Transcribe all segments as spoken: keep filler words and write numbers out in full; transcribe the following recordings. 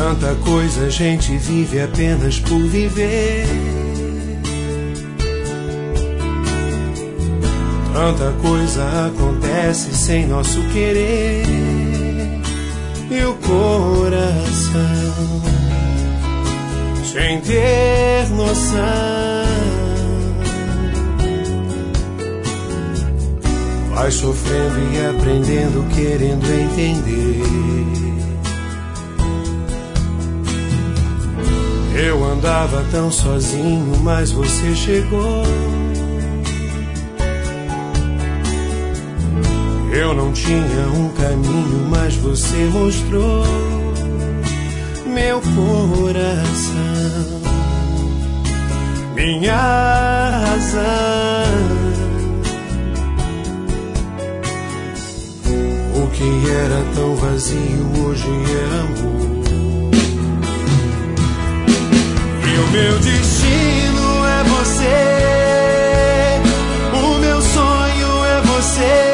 Tanta coisa a gente vive apenas por viver. Tanta coisa acontece sem nosso querer. E o coração, sem ter noção, vai sofrendo e aprendendo, querendo entender. Eu andava tão sozinho, mas você chegou. Eu não tinha um caminho, mas você mostrou. Meu coração, minha razão, o que era tão vazio hoje é amor. E o meu destino é você, o meu sonho é você.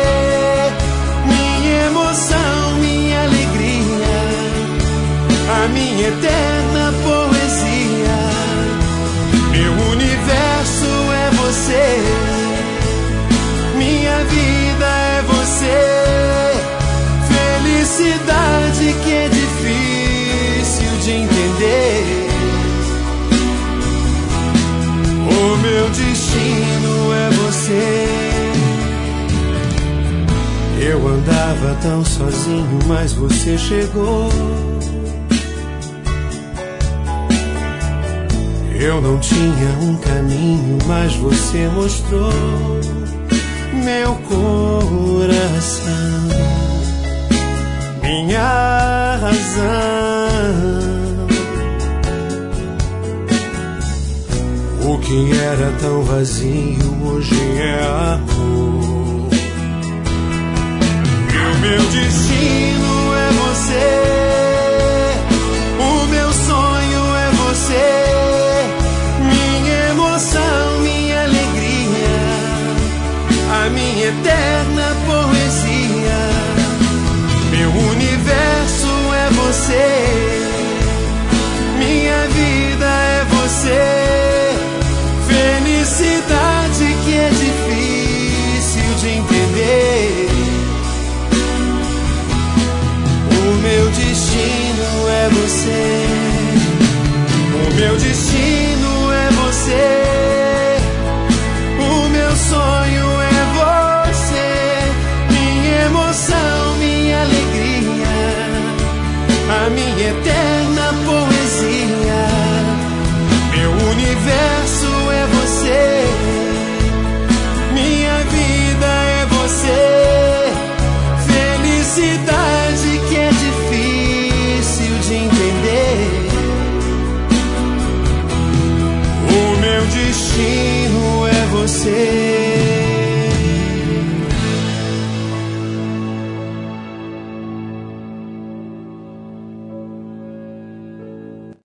A minha eterna poesia, meu universo é você, minha vida é você, felicidade que é difícil de entender. O meu destino é você. Eu andava tão sozinho, mas você chegou. Eu não tinha um caminho, mas você mostrou. Meu coração, minha razão, o que era tão vazio hoje é amor. E o meu destino é você, o meu sonho é você. Minha alegria, a minha eterna poesia, meu universo é você, minha vida é você, felicidade que é difícil de entender. O meu destino é você, o meu destino é você. O meu sonho é você, minha emoção, minha alegria, a minha eterna poesia, meu universo é você, minha vida é você, felicidade que é difícil de entender. O meu destino é você.